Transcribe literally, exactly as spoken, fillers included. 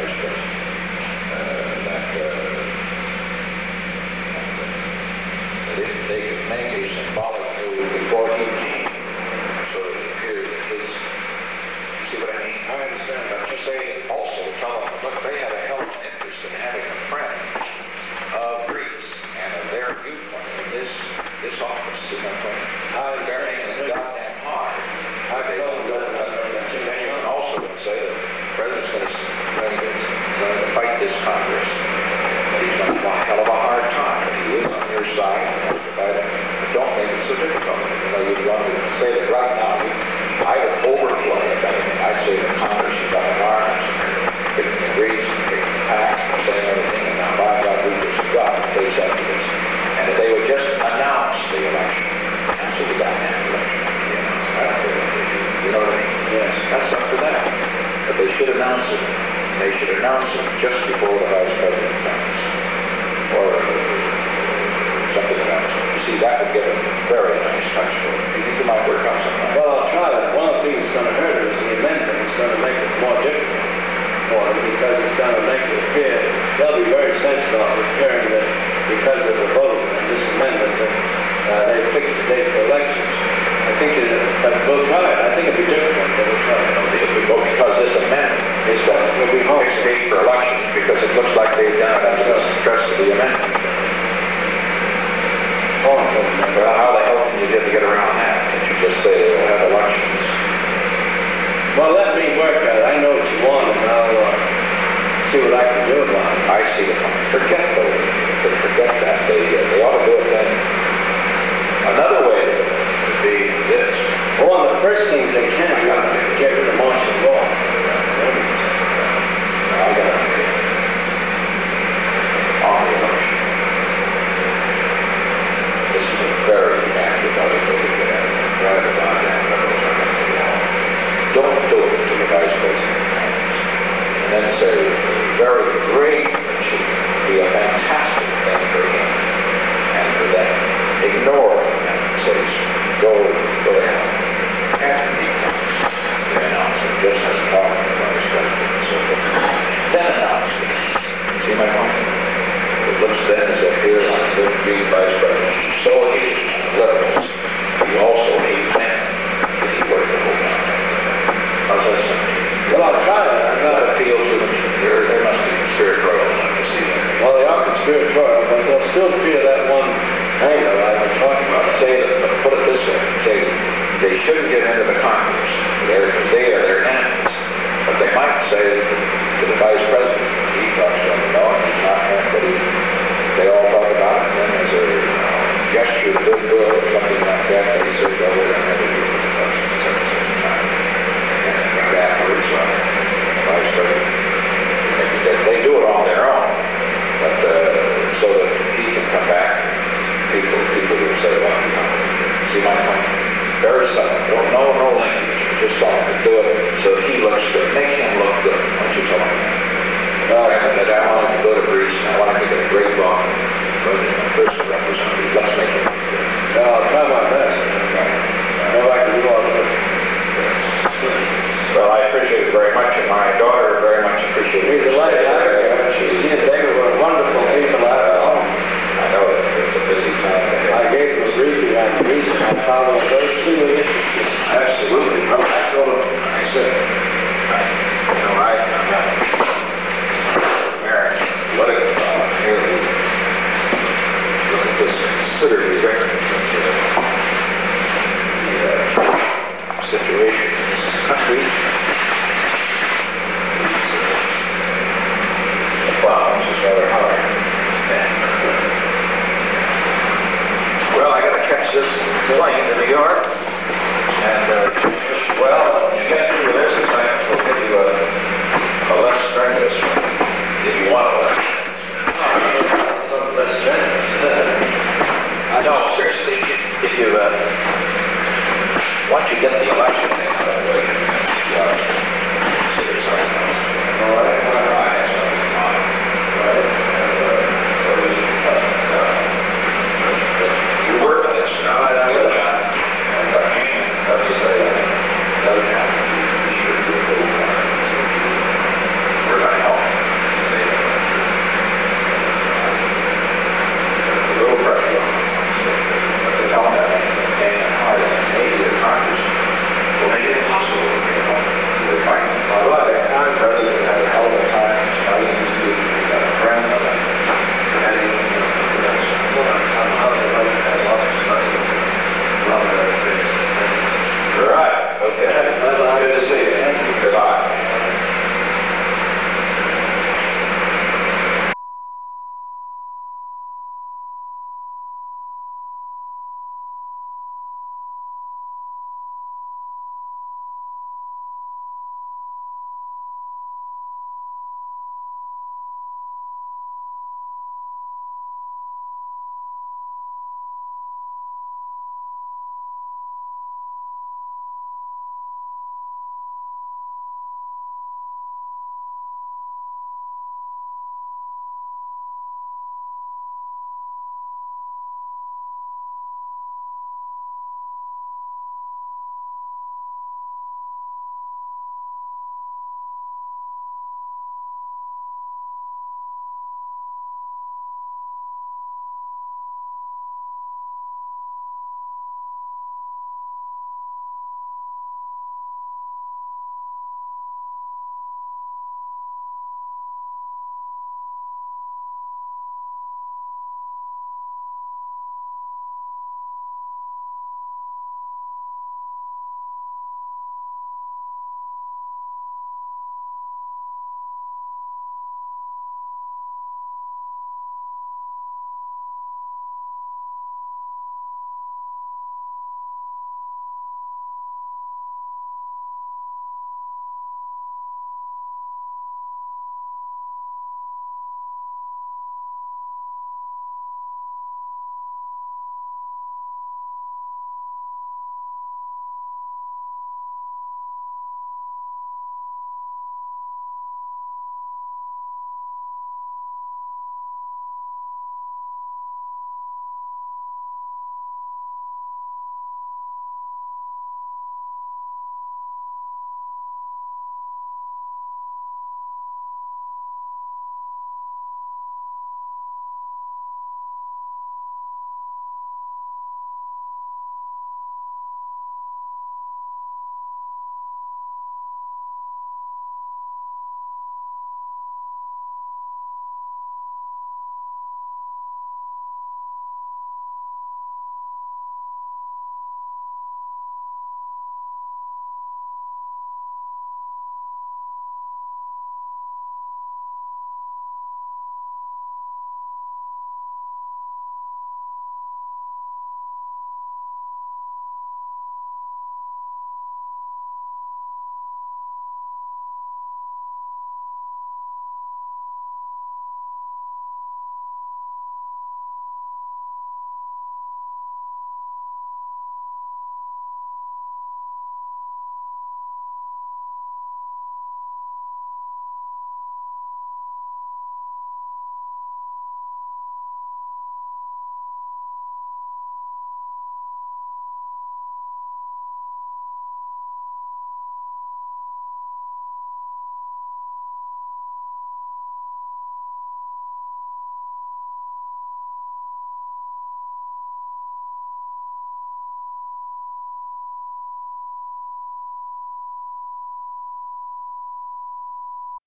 vice president. Uh, that, uh, that if they could make a symbolic move before he came, so it appeared that his, you see what I mean? I understand. But you say also, tell them, look, they have a hell of an interest in having a friend of Greece and of their viewpoint in this this office. You know, I'm bearing it goddamn hard. I they don't go. Then you can also say that the president's going to going to going to fight this Congress. That he's going to have a hell of a hard time. But he is on your side. But don't make it so difficult. You know, you want to say that right now. You, I would overplay it. I'd say the Congress is up in arms, picking the Greeks, picking the packs, and saying everything. And now, by God, we just got to face after this. And if they would just announce the election, cancel the goddamn election. I don't care what they do. You know what I mean? Yes. That's up to them. But they should announce it. They should announce it just before the vice president comes. Or something else. You see, that would give a very nice touch to it. Do you think you might work out something like that? Well, I'll try it. One of the things that's going to hurt it is the amendment. It's going to make it more difficult for them because it's going to make it appear they'll be very sensitive about appearing that because of the vote and this amendment that uh, they fixed the date for elections. I think it, but we'll try it. I think it'll be difficult, but we'll try it. Well, because this amendment is going to be fixed date for elections because it looks like they've done it under the stress of the amendment. Oh, well, how the hell can you get to get around that? Can't you just say we'll have elections? Well, let me work at it. I know what you want, and I'll uh, see what I can do about it. I see the point. Forget those. Forget that. They, uh, they ought to do it then. Another way to be this. Well, one of the first things they can do is get rid of martial law. I got an idea. On the election. This is a very accurate way to get at it. Right about that. Don't do it to the vice president and then say, very great, it should be a fantastic thing for him and for them. Ignore him and say, go, go to hell. After he comes, the announcement just as talking to the vice president and so forth. Then announce it. See my point? It looks then as if here on the being vice president, he so hated liberals, he also hated men that he worked the whole time. How's that sound? Well, I'll try it. I'm not appeal to them. There, there must be conspiratorial enough to see that. Well, they are conspiratorial, but they'll still fear that one angle I've been talking about. Say that, put it this way. Say they shouldn't get into the Congress. They're, they are their enemies. But they might say to the vice president, he talks to them, no, he's not there, but he, they all talk about it, and then there's a uh, gesture of goodwill or something like that, that he says, well, we're going to have to do this election at such and such a time. Afterwards, uh, the vice president, they, they do it on their own, but uh, so that he can come back, people, people will say, well, you know, see my point? Very subtle. Don't know no language. Just tell him to do it so that he looks good. Make him look good. Why don't you tell him that? Well, and that I want him to go to Greece, and I want him to get a great law. But first